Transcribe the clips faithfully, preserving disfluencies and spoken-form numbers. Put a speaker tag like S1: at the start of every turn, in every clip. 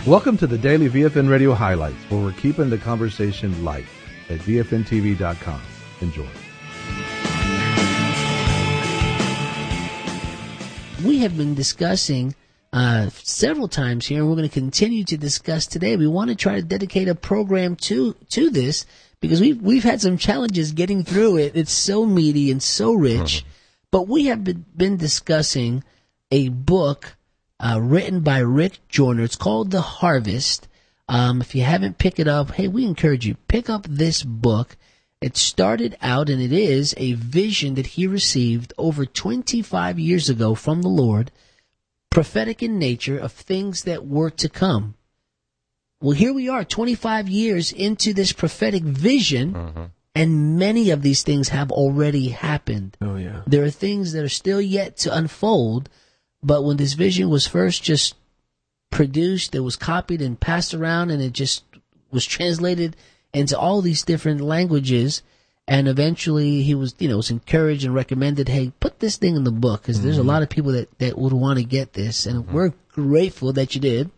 S1: Welcome to the Daily V F N Radio Highlights, where we're keeping the conversation light at V F N T V dot com. Enjoy.
S2: We have been discussing uh, several times here, and we're going to continue to discuss today. We want to try to dedicate a program to to this because we've, we've had some challenges getting through it. It's so meaty and so rich. Mm-hmm. But we have been, been discussing a book uh, written by Rick Joyner. It's called The Harvest. Um, if you haven't picked it up, hey, we encourage you, pick up this book. It started out, and it is a vision that he received over twenty-five years ago from the Lord, prophetic in nature of things that were to come. Well, here we are, twenty-five years into this prophetic vision, mm-hmm. and many of these things have already happened.
S3: Oh, yeah.
S2: There are things that are still yet to unfold, but when this vision was first just produced, it was copied and passed around, and it just was translated into all these different languages, and eventually he was, you know, was encouraged and recommended, hey, put this thing in the book, because mm-hmm. there's a lot of people that, that would want to get this, and mm-hmm. we're grateful that you did,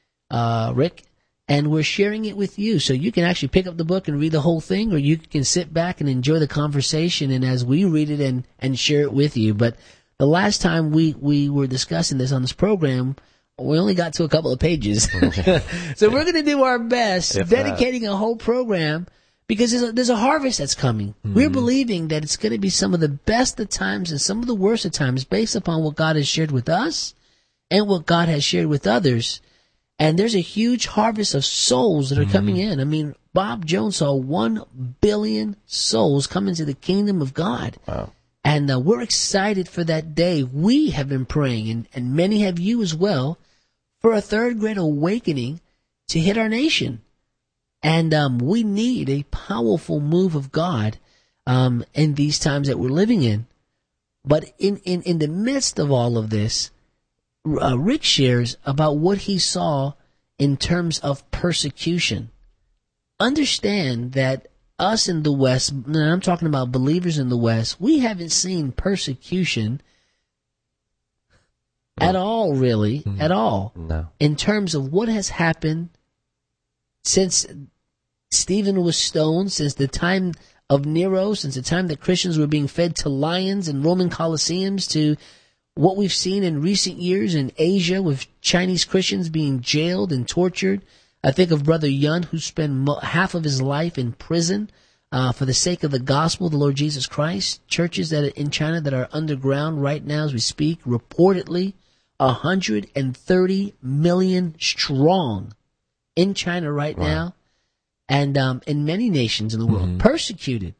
S2: uh, Rick, and we're sharing it with you, so you can actually pick up the book and read the whole thing, or you can sit back and enjoy the conversation, and as we read it and, and share it with you. But the last time we, we were discussing this on this program, we only got to a couple of pages. So we're going to do our best, if dedicating that. a whole program, because there's a, there's a harvest that's coming. Mm-hmm. We're believing that it's going to be some of the best of times and some of the worst of times based upon what God has shared with us and what God has shared with others. And there's a huge harvest of souls that are mm-hmm. coming in. I mean, Bob Jones saw one billion souls come into the kingdom of God.
S3: Wow.
S2: And uh, we're excited for that day. We have been praying, and, and many have you as well, for a third great awakening to hit our nation. And um, we need a powerful move of God um, in these times that we're living in. But in, in, in the midst of all of this, uh, Rick shares about what he saw in terms of persecution. Understand that us in the West, and I'm talking about believers in the West, we haven't seen persecution at all, really, mm-hmm. at all,
S3: no.
S2: in terms of what has happened since Stephen was stoned, since the time of Nero, since the time that Christians were being fed to lions in Roman Colosseums, to what we've seen in recent years in Asia with Chinese Christians being jailed and tortured. I think of Brother Yun, who spent mo- half of his life in prison uh, for the sake of the gospel of the Lord Jesus Christ. Churches that are in China that are underground right now as we speak, reportedly one hundred thirty million strong in China right wow. now, and um, in many nations in the world, mm-hmm. persecuted.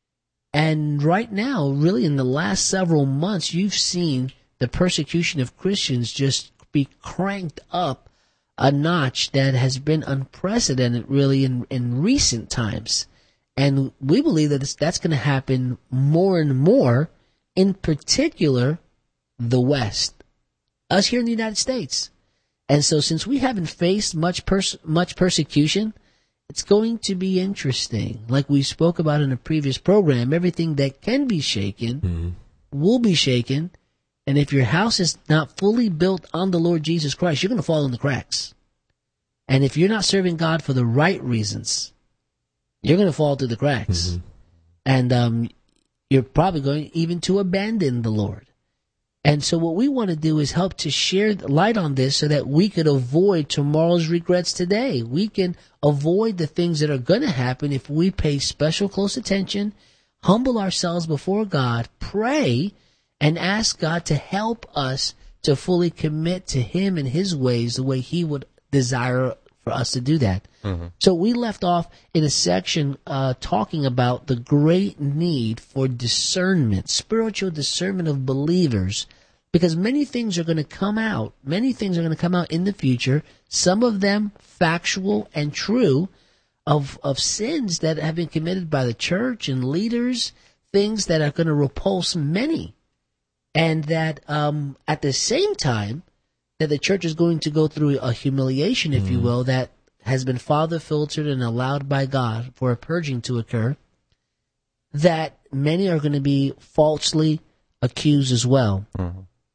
S2: And right now, really in the last several months, you've seen the persecution of Christians just be cranked up a notch that has been unprecedented, really, in, in recent times. And we believe that this, that's going to happen more and more, in particular, the West. Us here in the United States. And so since we haven't faced much pers- much persecution, it's going to be interesting. Like we spoke about in a previous program, everything that can be shaken mm-hmm. will be shaken. And if your house is not fully built on the Lord Jesus Christ, you're going to fall in the cracks. And if you're not serving God for the right reasons, you're going to fall through the cracks. Mm-hmm. And um, you're probably going even to abandon the Lord. And so what we want to do is help to share light on this so that we could avoid tomorrow's regrets today. We can avoid the things that are going to happen if we pay special close attention, humble ourselves before God, pray, and ask God to help us to fully commit to Him and His ways the way He would desire for us to do that. Mm-hmm. So we left off in a section uh, talking about the great need for discernment, spiritual discernment of believers, because many things are going to come out. Many things are going to come out in the future, some of them factual and true, of, of sins that have been committed by the church and leaders, things that are going to repulse many. And that um, at the same time, that the church is going to go through a humiliation, if mm. you will, that has been father filtered and allowed by God for a purging to occur, that many are going to be falsely accused as well. Mm-hmm.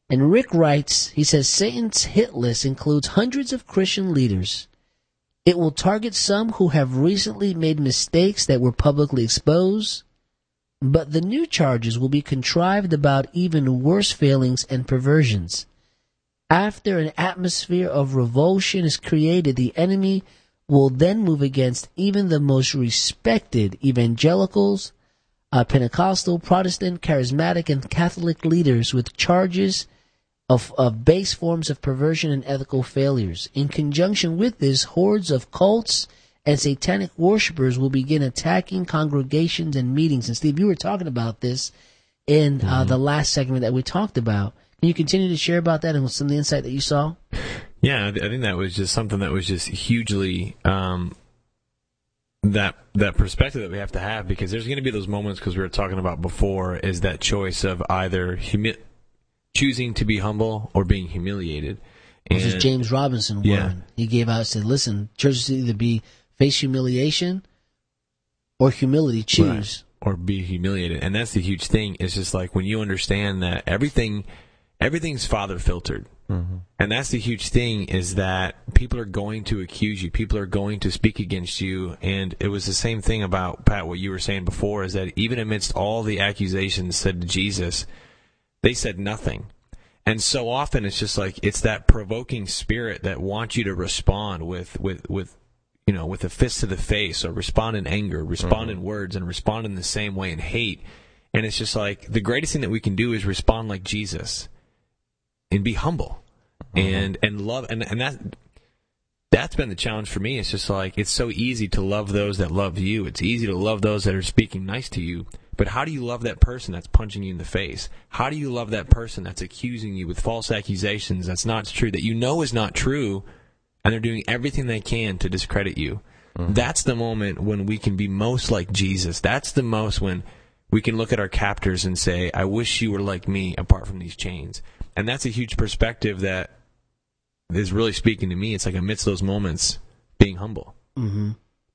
S2: And Rick writes, he says, Satan's hit list includes hundreds of Christian leaders. It will target some who have recently made mistakes that were publicly exposed, but the new charges will be contrived about even worse failings and perversions. After an atmosphere of revulsion is created, the enemy will then move against even the most respected evangelicals, uh, Pentecostal, Protestant, Charismatic, and Catholic leaders with charges of, of base forms of perversion and ethical failures. In conjunction with this, hordes of cults and satanic worshipers will begin attacking congregations and meetings. And Steve, you were talking about this in uh, mm-hmm. the last segment that we talked about. Can you continue to share about that and some of the insight that you saw?
S3: Yeah, I think that was just something that was just hugely um, that that perspective that we have to have, because there's going to be those moments, because we were talking about before, is that choice of either humi- choosing to be humble or being humiliated.
S2: This is James Robinson.
S3: Yeah.
S2: He gave out, said, listen, churches either be face humiliation or humility. Choose.
S3: Right. Or be humiliated. And that's the huge thing. It's just like when you understand that everything, everything's Father filtered. Mm-hmm. And that's the huge thing, is that people are going to accuse you. People are going to speak against you. And it was the same thing about, Pat, what you were saying before, is that even amidst all the accusations said to Jesus, they said nothing. And so often it's just like, it's that provoking spirit that wants you to respond with, with, with, you know, with a fist to the face, or respond in anger, respond mm-hmm. in words, and respond in the same way in hate. And it's just like, the greatest thing that we can do is respond like Jesus and be humble mm-hmm. and, and love. And, and that, that's been the challenge for me. It's just like, it's so easy to love those that love you. It's easy to love those that are speaking nice to you. But how do you love that person that's punching you in the face? How do you love that person that's accusing you with false accusations that's not true, that you know is not true, and they're doing everything they can to discredit you? Mm-hmm. That's the moment when we can be most like Jesus. That's the most when we can look at our captors and say, I wish you were like me apart from these chains. And that's a huge perspective that is really speaking to me. It's like amidst those moments, being humble.
S2: Mm-hmm.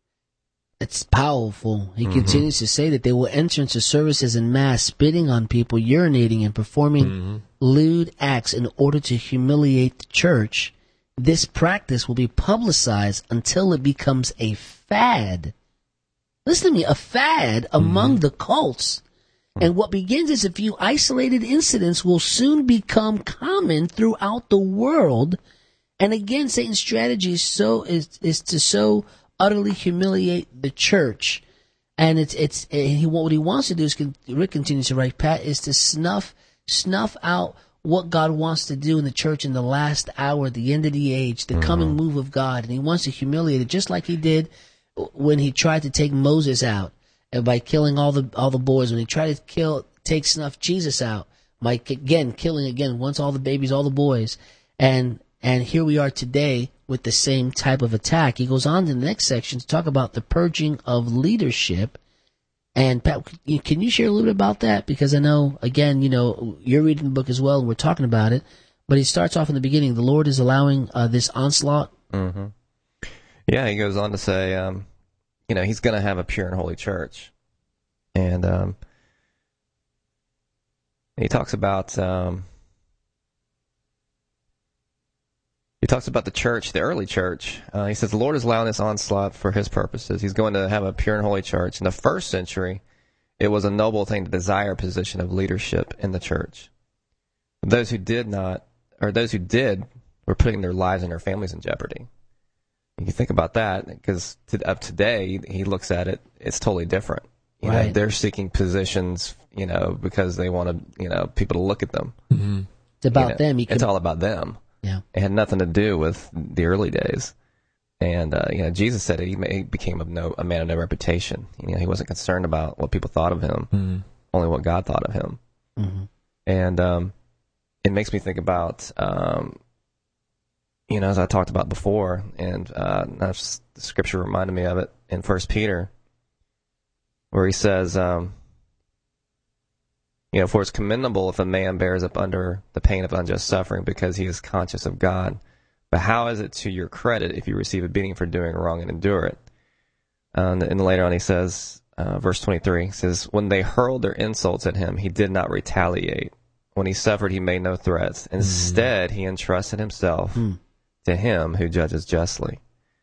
S2: It's powerful. He mm-hmm. continues to say that they will enter into services in mass, spitting on people, urinating, and performing mm-hmm. lewd acts in order to humiliate the church. This practice will be publicized until it becomes a fad. Listen to me, a fad among mm-hmm. the cults. And what begins as a few isolated incidents will soon become common throughout the world. And again, Satan's strategy is so is is to so utterly humiliate the church, and it's it's and he what he wants to do is, Rick continues to write, Pat, is to snuff snuff out what God wants to do in the church in the last hour, the end of the age, the mm-hmm. coming move of God, and he wants to humiliate it, just like he did when he tried to take Moses out, and by killing all the all the boys, when he tried to kill take snuff Jesus out, by again killing again once all the babies, all the boys, and and here we are today with the same type of attack. He goes on to the next section to talk about the purging of leadership. And Pat, can you share a little bit about that? Because I know, again, you know, you're reading the book as well, and we're talking about it. But he starts off in the beginning. The Lord is allowing uh, this onslaught.
S4: Mm-hmm. Yeah, he goes on to say, um, you know, he's going to have a pure and holy church. And um, he talks about... Um, He talks about the church, the early church. Uh, he says, the Lord is allowing this onslaught for his purposes. He's going to have a pure and holy church. In the first century, it was a noble thing to desire a position of leadership in the church. Those who did not, or those who did, were putting their lives and their families in jeopardy. You think about that, because to, of today, he looks at it, it's totally different. You
S2: right.
S4: know, they're seeking positions, you know, because they want to, you know, people to look at them.
S2: Mm-hmm. It's about
S4: you know,
S2: them. You
S4: it's
S2: can...
S4: all about them.
S2: Yeah.
S4: It had nothing to do with the early days. And, uh, you know, Jesus said it, he, he became a, no, a man of no reputation. You know, he wasn't concerned about what people thought of him, mm-hmm. only what God thought of him. Mm-hmm. And um, it makes me think about, um, you know, as I talked about before, and uh, the scripture reminded me of it in First Peter, where he says, um, you know, for it's commendable if a man bears up under the pain of unjust suffering because he is conscious of God. But how is it to your credit if you receive a beating for doing wrong and endure it? Um, and later on he says, uh, verse twenty-three, he says, when they hurled their insults at him, he did not retaliate. when he suffered, he made no threats. Instead, mm. he entrusted himself mm. to him who judges justly.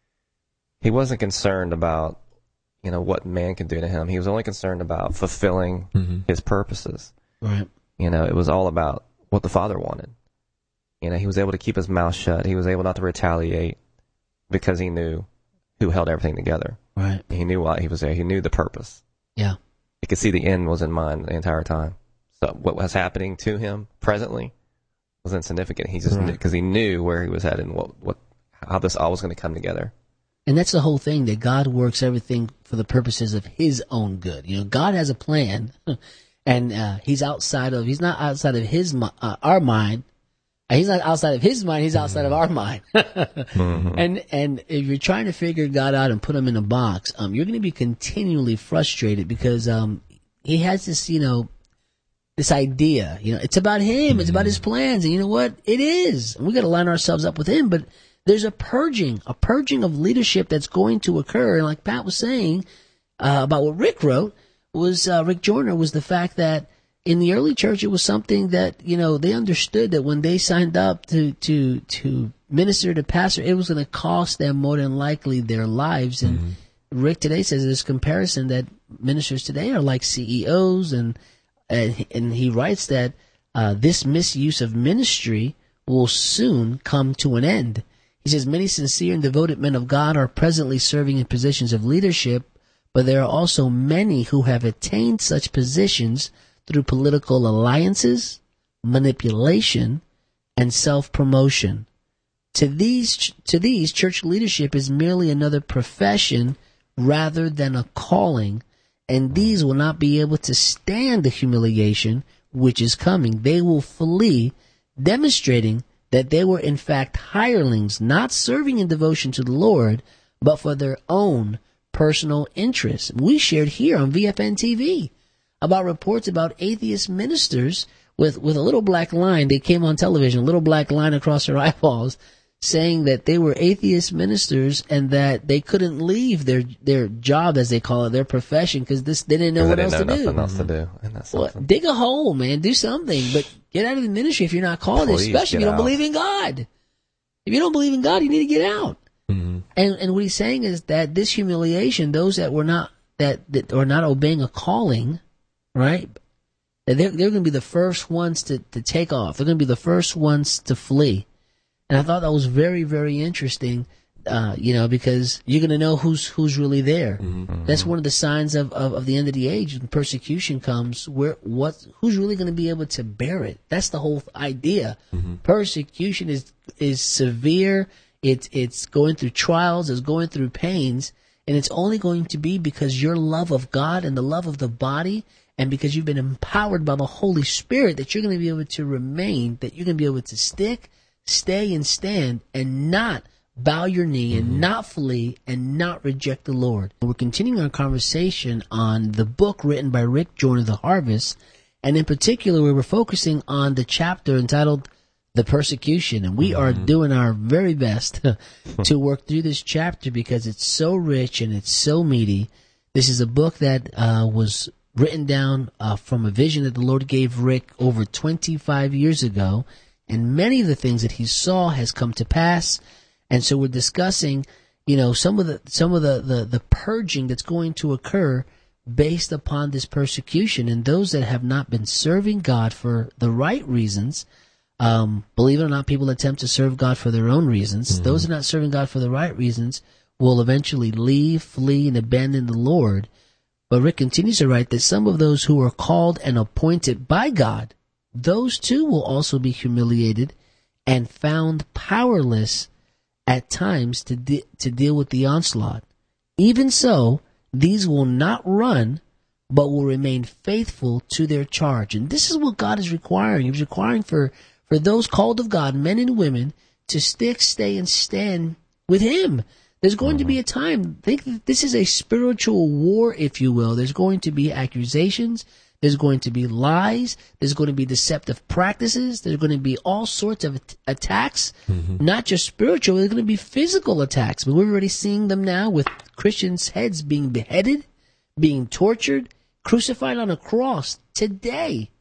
S4: He wasn't concerned about, you know, what man could do to him. He was only concerned about fulfilling mm-hmm. his purposes.
S2: Right.
S4: You know, it was all about what the Father wanted. You know, he was able to keep his mouth shut. He was able not to retaliate because he knew who held everything together.
S2: Right.
S4: He knew why he was there. He knew the purpose.
S2: Yeah.
S4: He could see the end was in mind the entire time. So what was happening to him presently was insignificant. He just right. knew, because he knew where he was headed and what, what, how this all was going to come together.
S2: And that's the whole thing, that God works everything for the purposes of his own good. You know, God has a plan, and uh, he's outside of, he's not outside of his, uh, our mind. He's not outside of his mind, he's outside mm-hmm. of our mind. mm-hmm. And and if you're trying to figure God out and put him in a box, um, you're going to be continually frustrated because um, he has this, you know, this idea, you know, it's about him, mm-hmm. it's about his plans, and you know what? It is. We got to line ourselves up with him, but there's a purging, a purging of leadership that's going to occur. And like Pat was saying uh, about what Rick wrote, was uh, Rick Joyner, was the fact that in the early church, it was something that, you know, they understood that when they signed up to, to, to minister to pastor, it was going to cost them more than likely their lives. And mm-hmm. Rick today says there's comparison that ministers today are like C E Os. And, and, and he writes that uh, this misuse of ministry will soon come to an end. He says many sincere and devoted men of God are presently serving in positions of leadership, but there are also many who have attained such positions through political alliances, manipulation, and self-promotion. To these, to these, church leadership is merely another profession rather than a calling, and these will not be able to stand the humiliation which is coming. They will flee, demonstrating that they were in fact hirelings, not serving in devotion to the Lord, but for their own personal interests. We shared here on V F N T V about reports about atheist ministers with, with a little black line. They came on television, a little black line across their eyeballs, saying that they were atheist ministers and that they couldn't leave their their job, as they call it, their profession, because this they didn't know what
S4: else
S2: to do.
S4: Nothing else to do. And that's
S2: well, dig a hole, man. Do something, but get out of the ministry if you're not called, Please especially if you don't out. believe in God. If you don't believe in God, you need to get out. Mm-hmm. And and what he's saying is that this humiliation, those that were not that that are not obeying a calling, right? That they're they're going to be the first ones to to take off. They're going to be the first ones to flee. And I thought that was very, very interesting, uh, you know, because you're going to know who's who's really there. Mm-hmm. That's one of the signs of, of, of the end of the age. When persecution comes, where what who's really going to be able to bear it? That's the whole idea. Mm-hmm. Persecution is is severe. It's it's going through trials. It's going through pains, and it's only going to be because your love of God and the love of the body, and because you've been empowered by the Holy Spirit, that you're going to be able to remain. That you're going to be able to stick, stay, and stand, and not bow your knee, and mm-hmm. not flee, and not reject the Lord. We're continuing our conversation on the book written by Rick Joyner, The Harvest, and in particular, we were focusing on the chapter entitled The Persecution, and we mm-hmm. are doing our very best to work through this chapter because it's so rich and it's so meaty. This is a book that uh, was written down uh, from a vision that the Lord gave Rick over twenty-five years ago, and many of the things that he saw has come to pass. And so we're discussing, you know, some of the some of the, the, the purging that's going to occur based upon this persecution. And those that have not been serving God for the right reasons, um, believe it or not, people attempt to serve God for their own reasons. Mm-hmm. Those that are not serving God for the right reasons will eventually leave, flee, and abandon the Lord. But Rick continues to write that some of those who are called and appointed by God, those too will also be humiliated and found powerless at times to de- to deal with the onslaught. Even so, these will not run, but will remain faithful to their charge. And this is what God is requiring. He's requiring for, for those called of God, men and women, to stick, stay, and stand with Him. There's going to be a time, think that this is a spiritual war, if you will. There's going to be accusations. There's going to be lies. There's going to be deceptive practices. There's going to be all sorts of attacks, mm-hmm. not just spiritual. There's going to be physical attacks. But we're already seeing them now with Christians' heads being beheaded, being tortured, crucified on a cross today.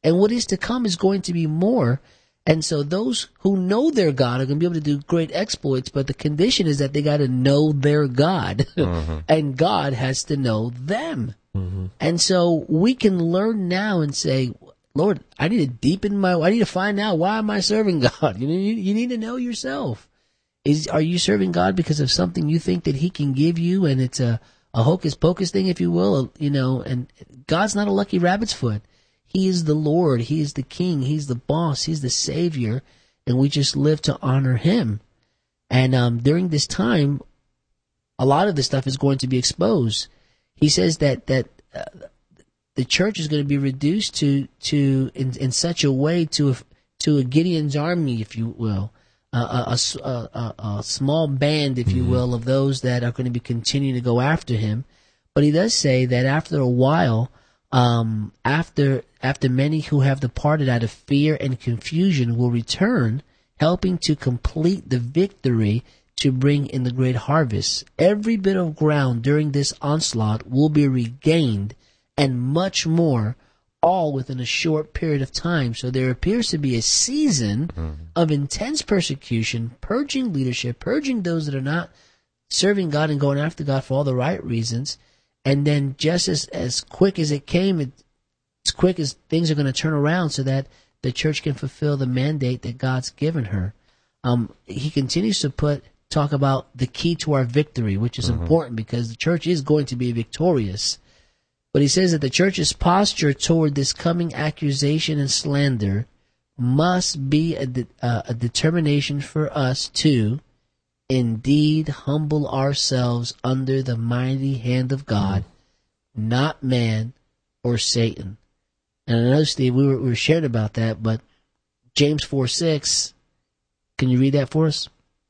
S2: And what is to come is going to be more. And so those who know their God are going to be able to do great exploits, but the condition is that they got to know their God. Mm-hmm. And God has to know them. Mm-hmm. And so we can learn now and say, Lord, I need to deepen my, I need to find out, why am I serving God? You know, you, you need to know yourself. Is, are you serving God because of something you think that he can give you, and it's a, a hocus pocus thing, if you will, you know, and God's not a lucky rabbit's foot. He is the Lord. He is the King. He's the boss. He's the Savior. And we just live to honor him. And um, during this time, a lot of this stuff is going to be exposed. He says that that uh, the church is going to be reduced to to in, in such a way to a, to a Gideon's army, if you will, uh, a, a, a, a small band, if you will, of those that are going to be continuing to go after him. But he does say that after a while, um, after after many who have departed out of fear and confusion will return, helping to complete the victory to bring in the great harvest. Every bit of ground during this onslaught will be regained, and much more, all within a short period of time. So there appears to be a season mm-hmm. of intense persecution, purging leadership, purging those that are not serving God and going after God for all the right reasons. And then just as, as quick as it came, it, as quick as things are going to turn around so that the church can fulfill the mandate that God's given her. Um, he continues to put talk about the key to our victory, which is mm-hmm. important because the church is going to be victorious. But he says that the church's posture toward this coming accusation and slander must be a, de- uh, a determination for us to indeed humble ourselves under the mighty hand of God, mm-hmm. not man or Satan. And I know, Steve, we were, we were sharing about that, but James four six, can you read that for us?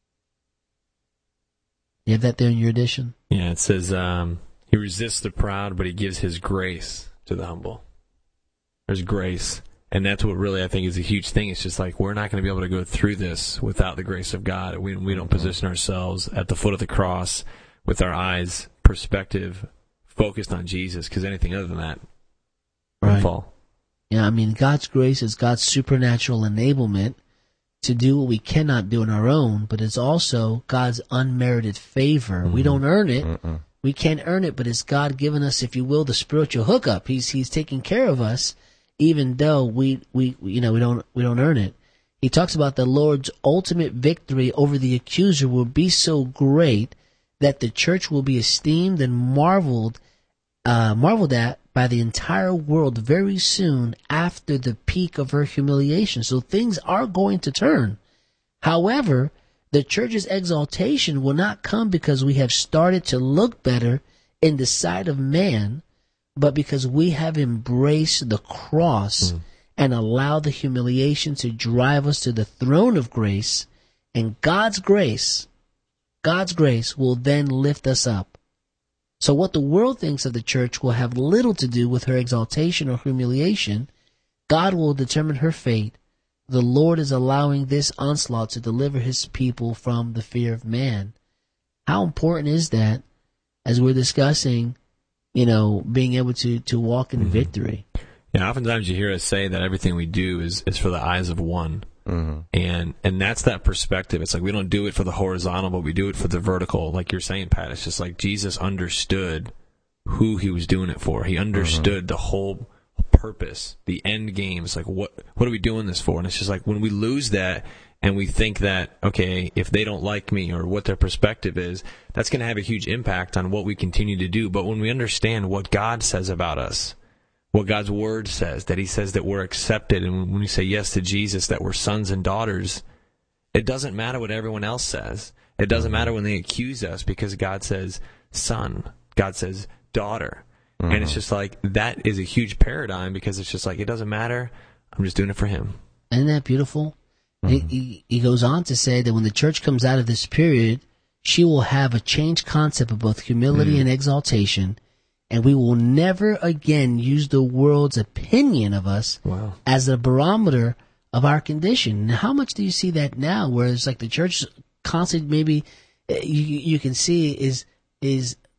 S2: You have that there in your edition?
S3: Yeah, it says, um, he resists the proud, but he gives his grace to the humble. There's grace. And that's what really I think is a huge thing. It's just like we're not going to be able to go through this without the grace of God. We, we don't position ourselves at the foot of the cross with our eyes, perspective, focused on Jesus, because anything other than that
S2: right.
S3: will fall.
S2: Yeah, I mean, God's grace is God's supernatural enablement to do what we cannot do on our own, but it's also God's unmerited favor. Mm-hmm. We don't earn it. Mm-mm. We can't earn it, but it's God giving us, if you will, the spiritual hookup. He's He's taking care of us, even though we, we you know we don't we don't earn it. He talks about the Lord's ultimate victory over the accuser will be so great that the church will be esteemed and marveled uh, marveled at by the entire world very soon after the peak of her humiliation. So things are going to turn. However, the church's exaltation will not come because we have started to look better in the sight of man, but because we have embraced the cross mm. and allowed the humiliation to drive us to the throne of grace, and God's grace, God's grace will then lift us up. So what the world thinks of the church will have little to do with her exaltation or humiliation. God will determine her fate. The Lord is allowing this onslaught to deliver his people from the fear of man. How important is that as we're discussing, you know, being able to, to walk in mm-hmm. victory?
S3: Yeah, oftentimes you hear us say that everything we do is, is for the eyes of one. Mm-hmm. And and that's that perspective. It's like we don't do it for the horizontal, but we do it for the vertical. Like you're saying, Pat, it's just like Jesus understood who he was doing it for. He understood mm-hmm. the whole purpose, the end game. It's like, what what are we doing this for? And it's just like when we lose that and we think that, okay, if they don't like me or what their perspective is, that's going to have a huge impact on what we continue to do. But when we understand what God says about us, what God's word says, that he says that we're accepted, and when we say yes to Jesus, that we're sons and daughters, it doesn't matter what everyone else says. It doesn't matter when they accuse us, because God says son, God says daughter. Mm-hmm. And it's just like, that is a huge paradigm, because it's just like, it doesn't matter, I'm just doing it for him.
S2: Isn't that beautiful? Mm-hmm. He, he goes on to say that when the church comes out of this period, she will have a changed concept of both humility mm-hmm. and exaltation, and we will never again use the world's opinion of us wow. as a barometer of our condition. Now, how much do you see that now, where it's like the church constantly, maybe you, you can see is is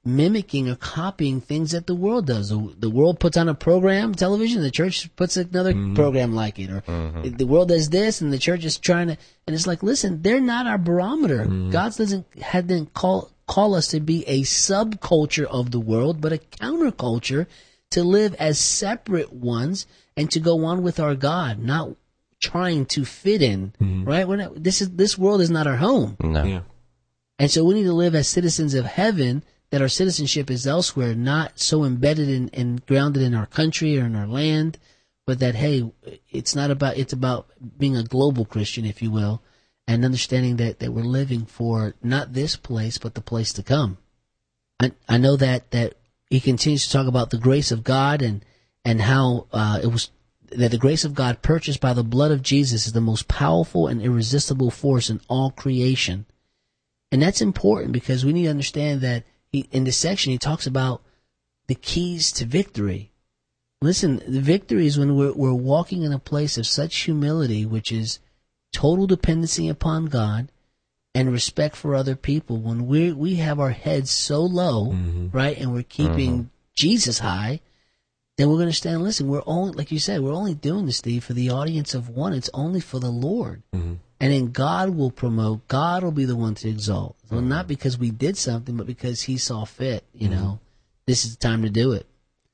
S2: mimicking or copying things that the world does. The, the world puts on a program, television, the church puts another mm-hmm. program like it. Or mm-hmm. the world does this, and the church is trying to. And it's like, listen, they're not our barometer. Mm-hmm. God doesn't hadn't call call us to be a subculture of the world, but a counterculture, to live as separate ones and to go on with our God, not trying to fit in. Mm-hmm. Right? We're not, this is this world is not our home.
S4: No.
S3: Yeah.
S2: And so we need to live as citizens of heaven, that our citizenship is elsewhere, not so embedded in, and grounded in our country or in our land, but that, hey, it's not about, it's about being a global Christian, if you will, and understanding that, that we're living for not this place, but the place to come. I, I know that, that he continues to talk about the grace of God and, and how uh, it was, that the grace of God purchased by the blood of Jesus is the most powerful and irresistible force in all creation. And that's important because we need to understand that he, in this section, he talks about the keys to victory. Listen, the victory is when we're, we're walking in a place of such humility, which is total dependency upon God and respect for other people. When we we have our heads so low, mm-hmm. right, and we're keeping mm-hmm. Jesus high, then we're going to stand. Listen, we're only, like you said, we're only doing this, Steve, for the audience of one. It's only for the Lord. Mm-hmm. And then God will promote. God will be the one to exalt. So mm-hmm. not because we did something, but because he saw fit, you mm-hmm. know, this is the time to do it.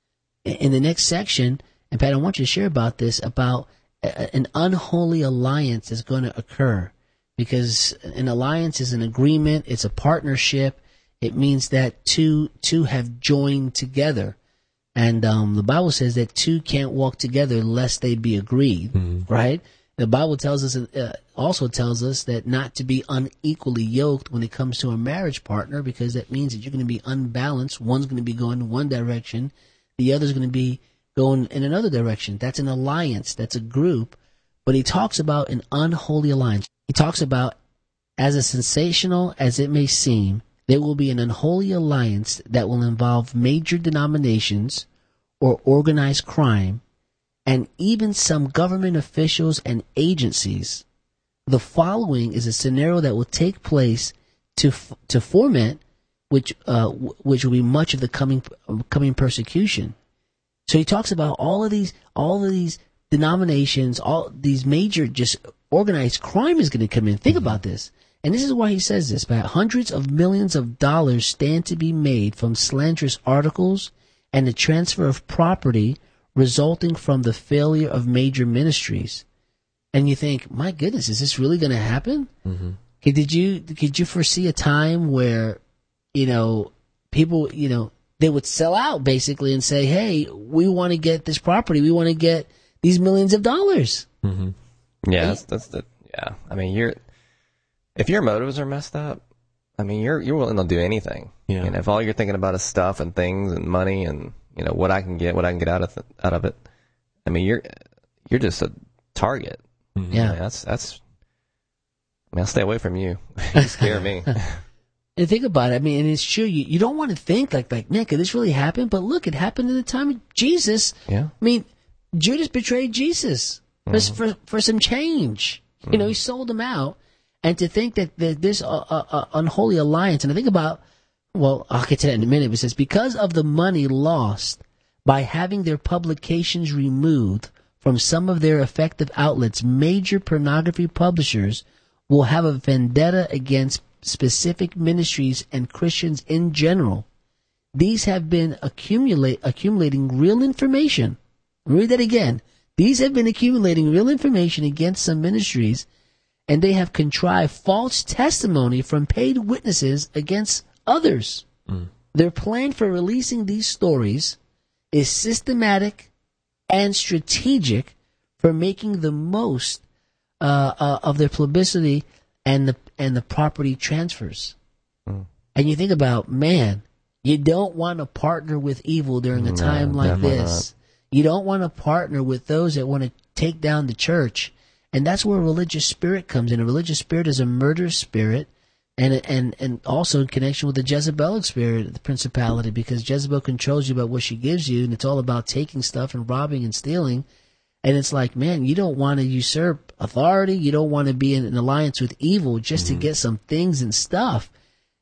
S2: In the next section, and Pat, I want you to share about this, about a, an unholy alliance is going to occur. Because an alliance is an agreement. It's a partnership. It means that two two have joined together. And um, the Bible says that two can't walk together lest they be agreed, mm-hmm. right? The Bible tells us, uh, also tells us that not to be unequally yoked when it comes to a marriage partner, because that means that you're going to be unbalanced. One's going to be going in one direction, the other's going to be going in another direction. That's an alliance. That's a group. But he talks about an unholy alliance. He talks about, as a sensational as it may seem, there will be an unholy alliance that will involve major denominations or organized crime, and even some government officials and agencies. The following is a scenario that will take place to to foment, which uh, which will be much of the coming coming persecution. So he talks about all of these all of these denominations, all these major just organized crime is going to come in. Think mm-hmm. about this, and this is why he says this: about hundreds of millions of dollars stand to be made from slanderous articles and the transfer of property resulting from the failure of major ministries. And you think, my goodness, is this really going to happen? Mm-hmm. Okay, did you did you foresee a time where, you know, people, you know, they would sell out basically and say, hey, we want to get this property, we want to get these millions of dollars?
S4: Mm-hmm. Yeah, that's, that's the yeah. I mean, you're if your motives are messed up, I mean, you're you're willing to do anything. Yeah. And if all you're thinking about is stuff and things and money and, you know, what I can get, what I can get out of th- out of it, I mean, you're you're just a target.
S2: Mm-hmm. Yeah,
S4: I mean, that's that's. I mean, I'll stay away from you. You scare me.
S2: And think about it. I mean, and it's true. You, you don't want to think like, like, man, could this really happen? But look, it happened in the time of Jesus.
S4: Yeah.
S2: I mean, Judas betrayed Jesus for mm-hmm. for, for some change. Mm-hmm. You know, he sold him out. And to think that, that this uh, uh, uh, unholy alliance, and I think about, well, I'll get to that in a minute. It says, because of the money lost by having their publications removed from some of their effective outlets, major pornography publishers will have a vendetta against specific ministries and Christians in general. These have been accumulate, accumulating real information. Read that again. These have been accumulating real information against some ministries, and they have contrived false testimony from paid witnesses against others. Mm. Their plan for releasing these stories is systematic and strategic for making the most uh, uh, of their publicity and the and the property transfers. Mm. And you think about, man, you don't want to partner with evil during a time no, like this. Not. You don't want to partner with those that want to take down the church. And that's where a religious spirit comes in. A religious spirit is a murderous spirit, and and and also in connection with the Jezebelic spirit, the principality, because Jezebel controls you about what she gives you, and it's all about taking stuff and robbing and stealing. And it's like, man, you don't want to usurp authority. You don't want to be in an alliance with evil just mm-hmm. to get some things and stuff.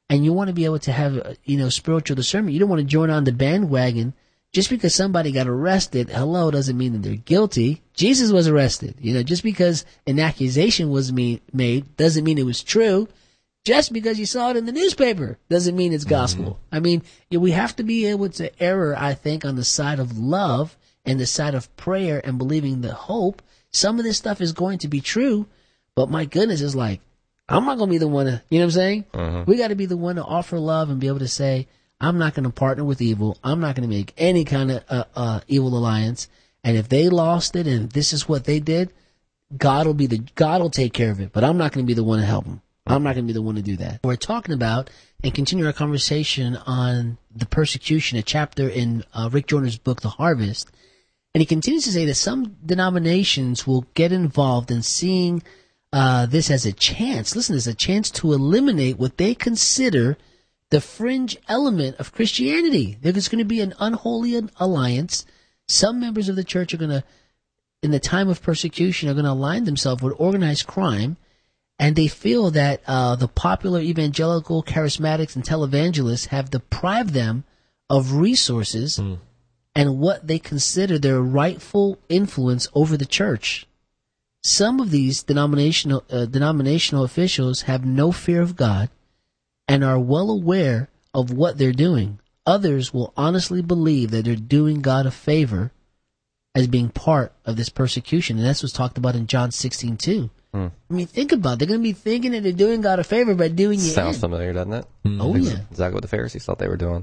S2: and you want to be able to have, uh, you know, spiritual discernment. You don't want to join on the bandwagon just because somebody got arrested. Hello, doesn't mean that they're guilty. Jesus was arrested. You know, just because an accusation was me- made doesn't mean it was true. Just because you saw it in the newspaper doesn't mean it's gospel. Mm-hmm. I mean, we have to be able to err, I think, on the side of love and the side of prayer and believing the hope. Some of this stuff is going to be true, but my goodness, it's like, I'm not going to be the one to, you know what I'm saying? Mm-hmm. We got to be the one to offer love and be able to say, I'm not going to partner with evil. I'm not going to make any kind of uh, uh, evil alliance. And if they lost it and this is what they did, God will be the, God will take care of it, but I'm not going to be the one to help them. I'm not going to be the one to do that. We're talking about and continue our conversation on the persecution, a chapter in uh, Rick Joyner's book, The Harvest. And he continues to say that some denominations will get involved in seeing uh, this as a chance. Listen, as a chance to eliminate what they consider the fringe element of Christianity. There's going to be an unholy alliance. Some members of the church are going to, in the time of persecution, are going to align themselves with organized crime. And they feel that uh, the popular evangelical charismatics and televangelists have deprived them of resources mm. and what they consider their rightful influence over the church. Some of these denominational uh, denominational officials have no fear of God and are well aware of what they're doing. Others will honestly believe that they're doing God a favor as being part of this persecution. And that's what's talked about in John sixteen two. Mm. I mean, think about it. They're going to be thinking that they're doing God a favor by doing you
S4: Sounds
S2: in.
S4: familiar, doesn't it?
S2: Mm-hmm. Oh, yeah.
S4: Exactly what the Pharisees thought they were doing.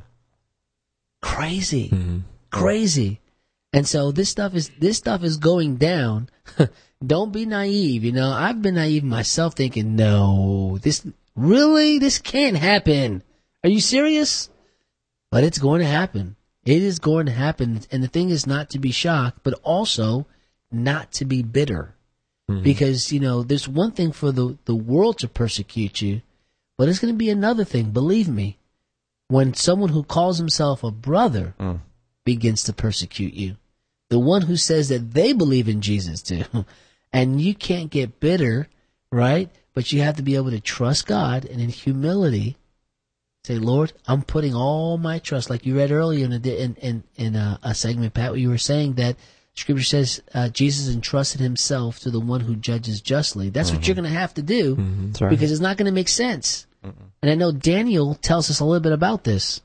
S2: Crazy. Mm-hmm. Crazy. And so this stuff is this stuff is going down. Don't be naive. You know, I've been naive myself thinking, no, this really, this can't happen. Are you serious? But it's going to happen. It is going to happen. And the thing is not to be shocked, but also not to be bitter. Mm-hmm. Because, you know, there's one thing for the, the world to persecute you, but it's going to be another thing, believe me, when someone who calls himself a brother mm. begins to persecute you. The one who says that they believe in Jesus too. And you can't get bitter, right? But you have to be able to trust God and in humility say, Lord, I'm putting all my trust, like you read earlier in a, in, in, in a, a segment, Pat, where you were saying that Scripture says uh, Jesus entrusted himself to the one who judges justly. That's mm-hmm. what you're going to have to do mm-hmm. right. because it's not going to make sense. Mm-mm. And I know Daniel tells us a little bit about this.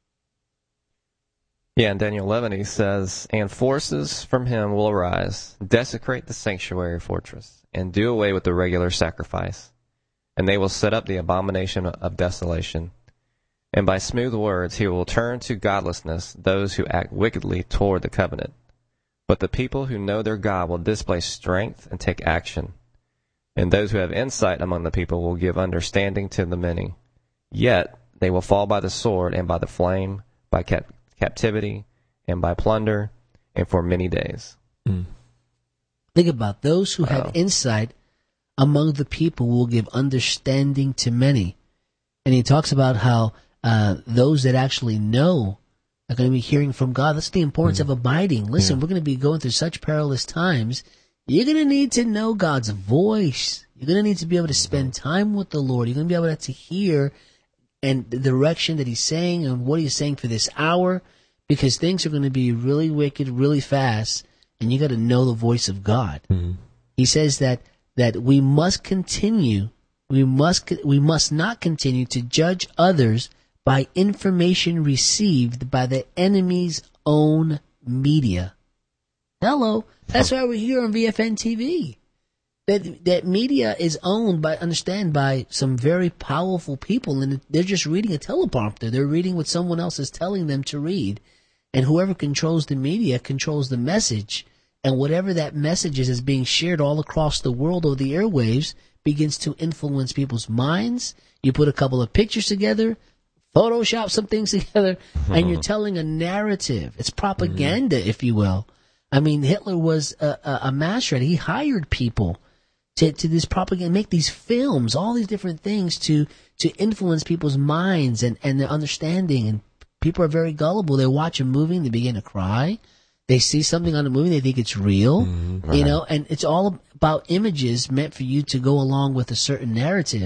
S4: Yeah, in Daniel eleven he says, and forces from him will arise, desecrate the sanctuary fortress, and do away with the regular sacrifice. And they will set up the abomination of desolation. And by smooth words he will turn to godlessness those who act wickedly toward the covenant. But the people who know their God will display strength and take action. And those who have insight among the people will give understanding to the many. Yet they will fall by the sword and by the flame, by cap- captivity and by plunder, and for many days.
S2: Mm. Think about those who wow. have insight among the people will give understanding to many. And he talks about how uh, those that actually know are going to be hearing from God. That's the importance mm-hmm. of abiding. Listen, yeah. we're going to be going through such perilous times. You're going to need to know God's voice. You're going to need to be able to spend time with the Lord. You're going to be able to hear and the direction that he's saying and what he's saying for this hour, because things are going to be really wicked, really fast, and you got to know the voice of God. Mm-hmm. He says that that we must continue, we must we must not continue to judge others by information received by the enemy's own media. Hello, that's why we're here on V F N T V. That that media is owned by, understand, by some very powerful people, and they're just reading a teleprompter. They're reading what someone else is telling them to read, and whoever controls the media controls the message, and whatever that message is is being shared all across the world over the airwaves begins to influence people's minds. You put a couple of pictures together, Photoshop some things together, and you're telling a narrative. It's propaganda, mm-hmm. if you will. I mean, Hitler was a, a, a master. He hired people to, to this propaganda, make these films, all these different things to to influence people's minds and, and their understanding. And people are very gullible. They watch a movie and they begin to cry. They see something on a movie, they think it's real, mm-hmm. you know, and it's all about images meant for you to go along with a certain narrative.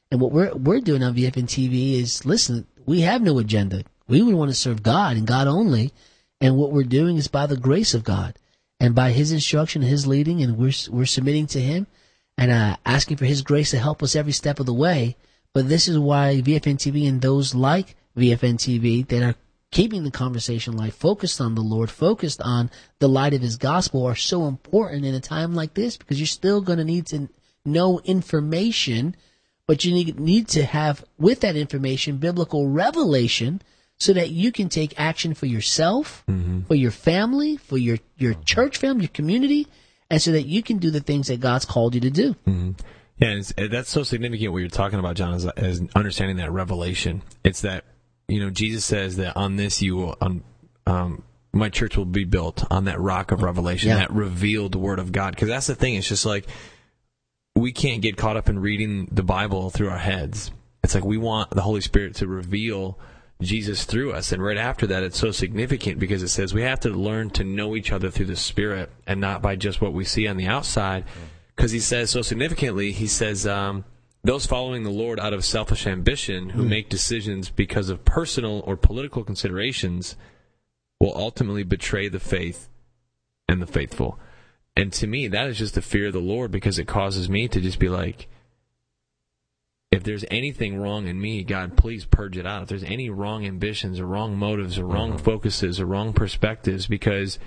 S2: And what we're we're doing on V F N T V is, listen, we have no agenda. We would want to serve God and God only. And what we're doing is by the grace of God and by His instruction, His leading, and we're we're submitting to Him and uh, asking for His grace to help us every step of the way. But this is why V F N T V and those like V F N T V that are keeping the conversation live, focused on the Lord, focused on the light of His gospel, are so important in a time like this, because you're still going to need to know information, but you need, need to have, with that information, biblical revelation, so that you can take action for yourself, mm-hmm. for your family, for your, your church family, your community, and so that you can do the things that God's called you to do.
S3: Mm-hmm. Yeah, it's, that's so significant what you're talking about, John, is, is understanding that revelation. It's that, you know, Jesus says that on this you will, um, um, my church will be built on that rock of revelation, yeah. that revealed word of God. Because that's the thing. It's just like, we can't get caught up in reading the Bible through our heads. It's like we want the Holy Spirit to reveal Jesus through us. And right after that, it's so significant because it says we have to learn to know each other through the Spirit and not by just what we see on the outside. Because he says so significantly, he says, um, those following the Lord out of selfish ambition who mm. make decisions because of personal or political considerations will ultimately betray the faith and the faithful. And to me, that is just the fear of the Lord, because it causes me to just be like, if there's anything wrong in me, God, please purge it out. If there's any wrong ambitions or wrong motives or wrong mm-hmm. focuses or wrong perspectives, because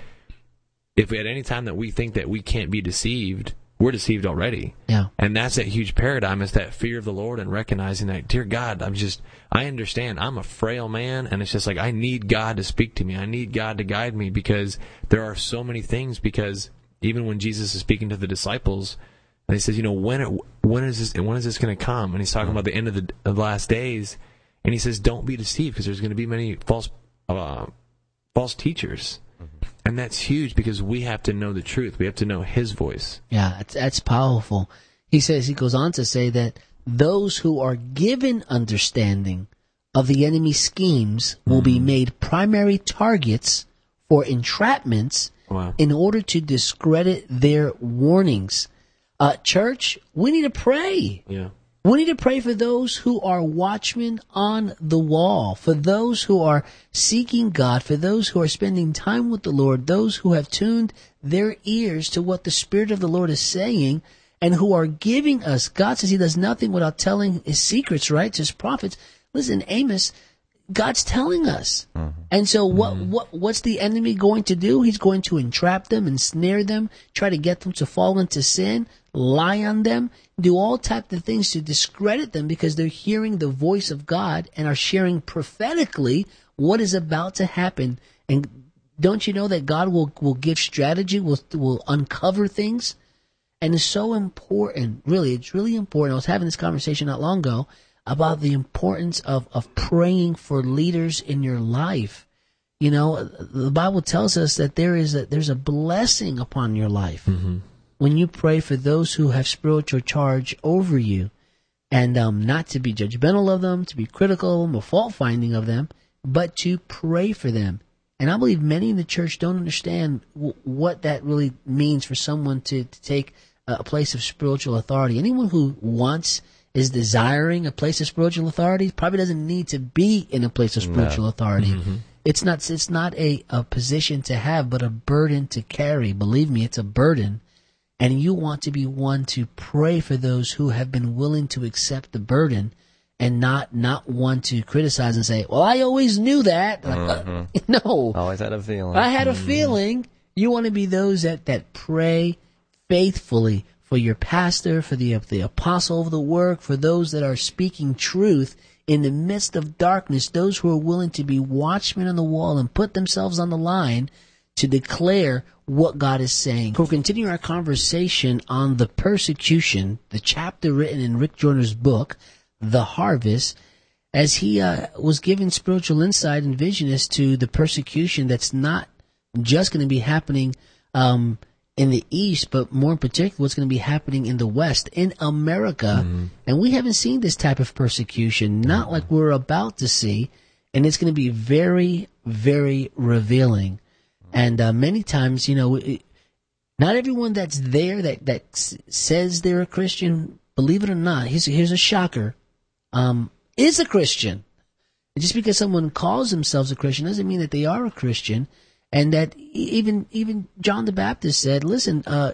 S3: if at any time that we think that we can't be deceived, we're deceived already.
S2: Yeah.
S3: And that's that huge paradigm, is that fear of the Lord and recognizing that, dear God, I'm just, I understand I'm a frail man, and it's just like, I need God to speak to me. I need God to guide me, because there are so many things. Because even when Jesus is speaking to the disciples, and he says, you know, when it, when is this when is this going to come? And he's talking about the end of the, of the last days, and he says, don't be deceived, because there's going to be many false uh, false teachers. Mm-hmm. And that's huge, because we have to know the truth. We have to know His voice.
S2: Yeah, that's, that's powerful. He says, he goes on to say that those who are given understanding of the enemy's schemes will mm-hmm. be made primary targets for entrapments wow. in order to discredit their warnings. Uh, church, we need to pray.
S3: Yeah.
S2: We need to pray for those who are watchmen on the wall, for those who are seeking God, for those who are spending time with the Lord, those who have tuned their ears to what the Spirit of the Lord is saying, and who are giving us. God says He does nothing without telling His secrets, right, to His prophets. Listen, Amos, God's telling us. Mm-hmm. And so what, mm-hmm. what, what's the enemy going to do? He's going to entrap them, ensnare them, try to get them to fall into sin, lie on them, do all types of things to discredit them, because they're hearing the voice of God and are sharing prophetically what is about to happen. And don't you know that God will, will give strategy, will, will uncover things? And it's so important, really, it's really important. I was having this conversation not long ago about the importance of, of praying for leaders in your life. You know, the Bible tells us that there is a, there's a blessing upon your life mm-hmm. when you pray for those who have spiritual charge over you, and um, not to be judgmental of them, to be critical of them, or fault-finding of them, but to pray for them. And I believe many in the church don't understand w- what that really means for someone to, to take a place of spiritual authority. Anyone who wants is desiring a place of spiritual authority probably doesn't need to be in a place of spiritual no. authority. Mm-hmm. It's not it's not a, a position to have, but a burden to carry. Believe me, it's a burden. And you want to be one to pray for those who have been willing to accept the burden, and not not one to criticize and say, well, I always knew that. Like, mm-hmm. uh, no.
S4: Always had a feeling.
S2: I had a
S4: mm-hmm.
S2: feeling. You want to be those that, that pray faithfully for your pastor, for the the apostle of the work, for those that are speaking truth in the midst of darkness, those who are willing to be watchmen on the wall and put themselves on the line to declare what God is saying. We'll continue our conversation on the persecution, the chapter written in Rick Joyner's book, The Harvest, as he uh, was given spiritual insight and vision as to the persecution that's not just going to be happening um in the East, but more in particular, what's going to be happening in the West, in America. Mm-hmm. And we haven't seen this type of persecution, not mm-hmm. like we're about to see. And it's going to be very, very revealing. And uh, many times, you know, it, not everyone that's there that, that s- says they're a Christian, believe it or not, here's, here's a shocker. um, is a Christian. Just because someone calls themselves a Christian doesn't mean that they are a Christian. And that even even John the Baptist said, listen, uh,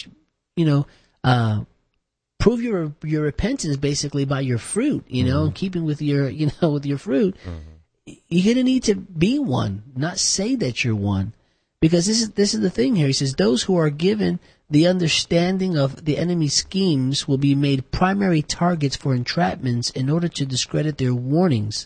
S2: you know, uh, prove your your repentance basically by your fruit, you know, mm-hmm. keeping with your, you know, with your fruit. Mm-hmm. You're going to need to be one, not say that you're one. Because this is this is the thing here. He says, those who are given the understanding of the enemy's schemes will be made primary targets for entrapments in order to discredit their warnings.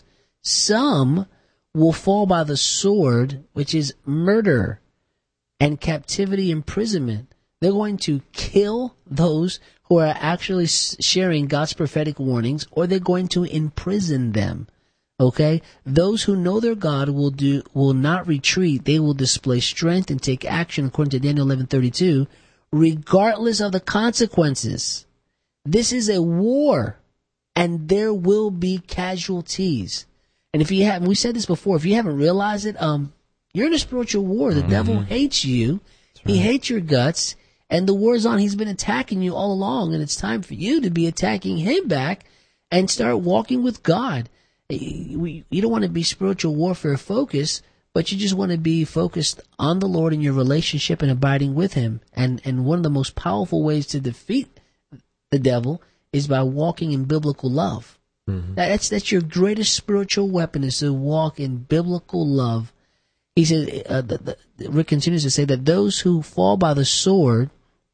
S2: Some will fall by the sword, which is murder and captivity imprisonment. They're going to kill those who are actually sharing God's prophetic warnings, or they're going to imprison them. Okay? Those who know their God will do will not retreat. They will display strength and take action according to Daniel eleven thirty-two, regardless of the consequences. This is a war, and there will be casualties. And if you haven't, we said this before, if you haven't realized it, um, you're in a spiritual war. The mm-hmm. devil hates you. Right. He hates your guts. And the war's on. He's been attacking you all along. And it's time for you to be attacking him back and start walking with God. You don't want to be spiritual warfare focused, but you just want to be focused on the Lord and your relationship and abiding with him. And, and one of the most powerful ways to defeat the devil is by walking in biblical love. Mm-hmm. That's that's your greatest spiritual weapon, is to walk in biblical love. He said, uh, the, the, Rick continues to say that those who fall by the sword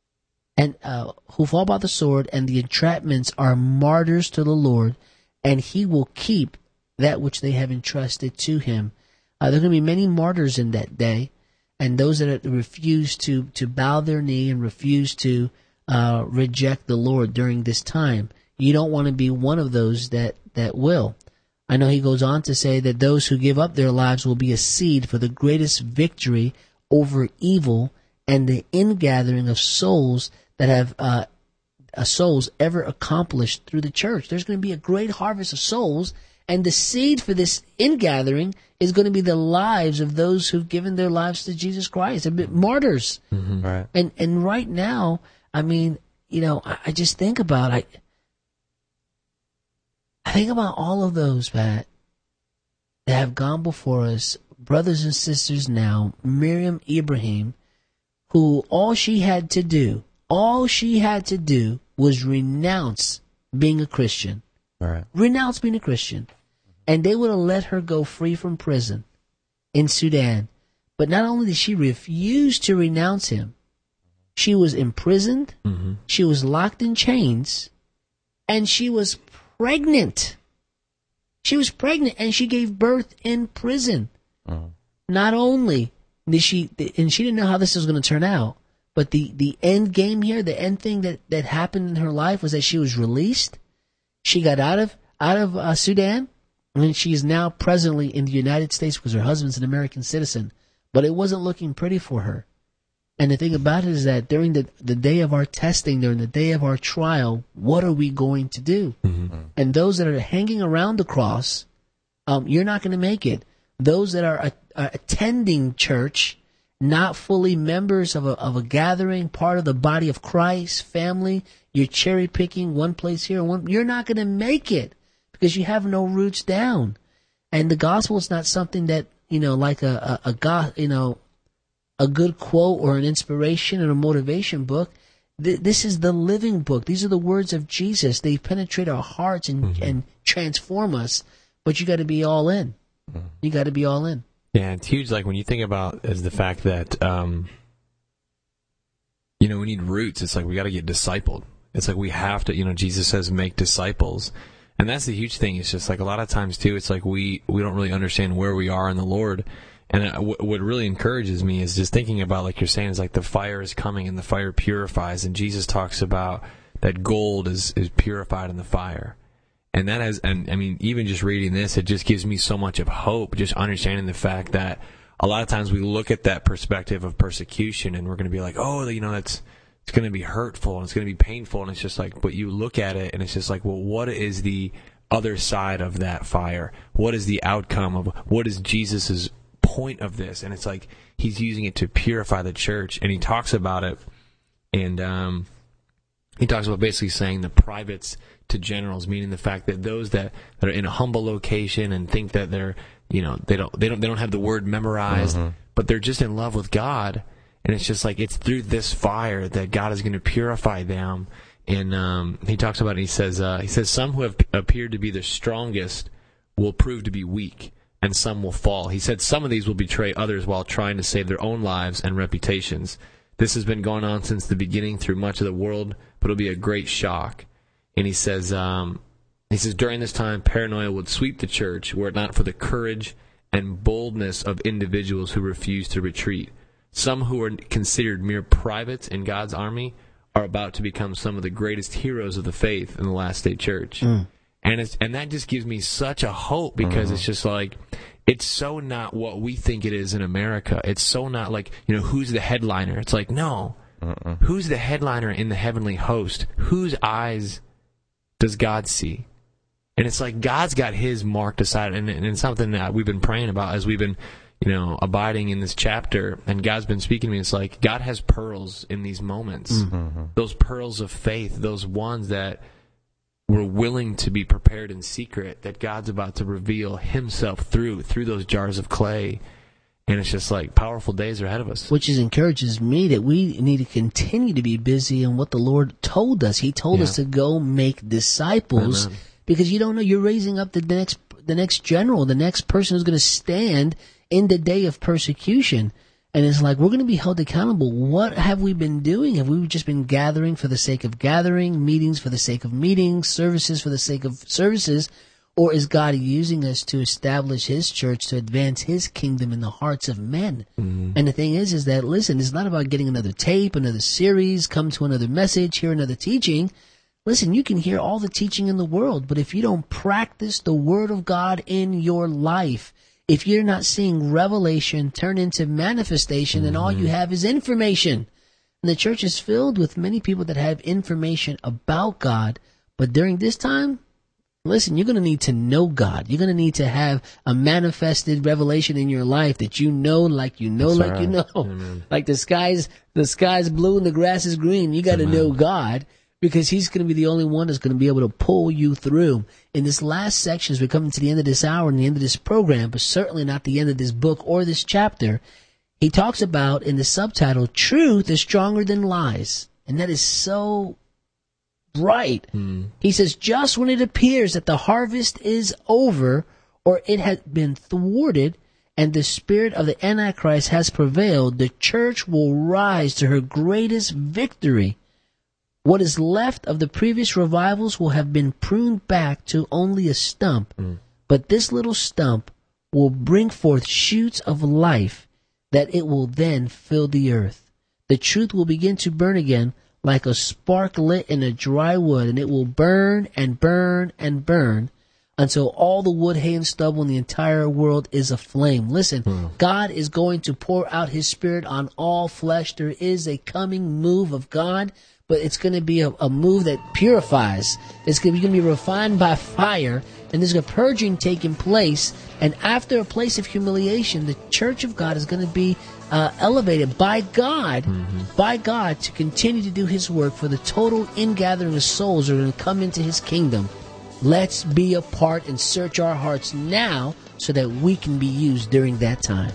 S2: and uh, who fall by the sword and the entrapments are martyrs to the Lord, and he will keep that which they have entrusted to him. Uh, there are going to be many martyrs in that day, and those that refuse to, to bow their knee and refuse to uh, reject the Lord during this time. You don't want to be one of those that, that will. I know he goes on to say that those who give up their lives will be a seed for the greatest victory over evil and the ingathering of souls that have uh, uh, souls ever accomplished through the church. There's going to be a great harvest of souls, and the seed for this ingathering is going to be the lives of those who've given their lives to Jesus Christ. They're martyrs.
S4: Mm-hmm. Right.
S2: And and right now, I mean, you know, I, I just think about I. I think about all of those, Pat, that have gone before us, brothers and sisters now, Miriam Ibrahim, who all she had to do, all she had to do was renounce being a Christian.
S4: All right.
S2: Renounce being a Christian. And they would have let her go free from prison in Sudan. But not only did she refuse to renounce him, she was imprisoned, mm-hmm. she was locked in chains, and she was pregnant. She was pregnant and she gave birth in prison. Uh-huh. Not only did she, and she didn't know how this was going to turn out, but the, the end game here, the end thing that, that happened in her life was that she was released. She got out of, out of uh, Sudan, and she is now presently in the United States because her husband's an American citizen. But it wasn't looking pretty for her. And the thing about it is that during the, the day of our testing, during the day of our trial, what are we going to do? Mm-hmm. And those that are hanging around the cross, um, you're not going to make it. Those that are, uh, are attending church, not fully members of a, of a gathering, part of the body of Christ, family, you're cherry picking one place here, one, you're not going to make it because you have no roots down. And the gospel is not something that, you know, like a, a, a God, you know, a good quote or an inspiration or a motivation book. Th- this is the living book. These are the words of Jesus. They penetrate our hearts and, mm-hmm. and transform us. But you got to be all in. Mm-hmm. You got to be all in.
S3: Yeah, it's huge. Like when you think about is the fact that, um, you know, we need roots. It's like we got to get discipled. It's like we have to, you know, Jesus says make disciples. And that's the huge thing. It's just like a lot of times too, it's like we, we don't really understand where we are in the Lord. And uh, w- what really encourages me is just thinking about, like you're saying, is like the fire is coming and the fire purifies. And Jesus talks about that gold is, is purified in the fire. And that has, and I mean, even just reading this, it just gives me so much of hope, just understanding the fact that a lot of times we look at that perspective of persecution and we're going to be like, oh, you know, that's, it's going to be hurtful and it's going to be painful. And it's just like, but you look at it and it's just like, well, what is the other side of that fire? What is the outcome of, what is Jesus's point of this? And it's like he's using it to purify the church, and he talks about it, and um he talks about basically saying the privates to generals, meaning the fact that those that, that are in a humble location and think that they're, you know, they don't they don't they don't have the word memorized, mm-hmm. but they're just in love with God, and it's just like it's through this fire that God is going to purify them. And um, he talks about it, he says uh, he says some who have appeared to be the strongest will prove to be weak, and some will fall. He said some of these will betray others while trying to save their own lives and reputations. This has been going on since the beginning through much of the world, but it'll be a great shock. And he says, um, he says during this time, paranoia would sweep the church were it not for the courage and boldness of individuals who refuse to retreat. Some who are considered mere privates in God's army are about to become some of the greatest heroes of the faith in the last day church. Mm. And it's, and that just gives me such a hope, because mm-hmm. it's just like, it's so not what we think it is in America. It's so not like, you know, who's the headliner? It's like, no. Uh-uh. Who's the headliner in the heavenly host? Whose eyes does God see? And it's like God's got his mark decided, and, and it's something that we've been praying about as we've been, you know, abiding in this chapter, and God's been speaking to me. It's like God has pearls in these moments. Mm-hmm. Those pearls of faith, those ones that we're willing to be prepared in secret, that God's about to reveal himself through through those jars of clay. And it's just like powerful days are ahead of us.
S2: Which is encourages me that we need to continue to be busy in what the Lord told us. He told yeah. us to go make disciples. Amen. Because you don't know, you're raising up the next the next general, the next person who's going to stand in the day of persecution. And it's like, we're going to be held accountable. What have we been doing? Have we just been gathering for the sake of gathering, meetings for the sake of meetings, services for the sake of services? Or is God using us to establish his church, to advance his kingdom in the hearts of men? Mm-hmm. And the thing is, is that, listen, it's not about getting another tape, another series, come to another message, hear another teaching. Listen, you can hear all the teaching in the world, but if you don't practice the word of God in your life, if you're not seeing revelation turn into manifestation, then mm-hmm. all you have is information. And the church is filled with many people that have information about God. But during this time, listen, you're going to need to know God. You're going to need to have a manifested revelation in your life that you know like you know That's like right. you know. Amen. Like the sky's, the sky's blue and the grass is green. You got to know God, because he's going to be the only one that's going to be able to pull you through. In this last section, as we're coming to the end of this hour and the end of this program, but certainly not the end of this book or this chapter, he talks about, in the subtitle, truth is stronger than lies. And that is so right. Mm. He says, just when it appears that the harvest is over, or it has been thwarted, and the spirit of the Antichrist has prevailed, the church will rise to her greatest victory. What is left of the previous revivals will have been pruned back to only a stump, mm. but this little stump will bring forth shoots of life that it will then fill the earth. The truth will begin to burn again like a spark lit in a dry wood, and it will burn and burn and burn until all the wood, hay, and stubble in the entire world is aflame. Listen, mm. God is going to pour out his spirit on all flesh. There is a coming move of God, but it's going to be a, a move that purifies. It's going to be refined by fire, and there's a purging taking place. And after a place of humiliation, the church of God is going to be uh, elevated by God, mm-hmm. by God, to continue to do his work for the total ingathering of souls that are going to come into his kingdom. Let's be a part and search our hearts now so that we can be used during that time.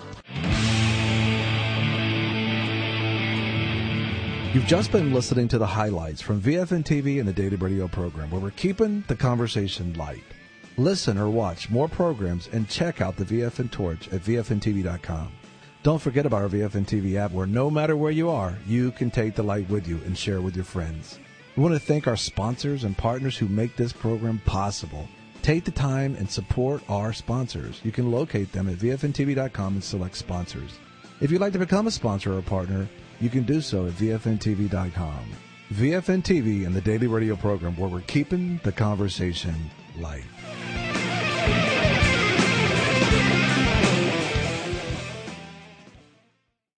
S1: You've just been listening to the highlights from V F N T V and the Daily Radio program, where we're keeping the conversation light. Listen or watch more programs and check out the V F N Torch at V F N T V dot com. Don't forget about our V F N T V app, where no matter where you are, you can take the light with you and share with your friends. We want to thank our sponsors and partners who make this program possible. Take the time and support our sponsors. You can locate them at V F N T V dot com and select sponsors. If you'd like to become a sponsor or a partner, you can do so at V F N T V dot com. V F N T V and the Daily Radio program, where we're keeping the conversation light.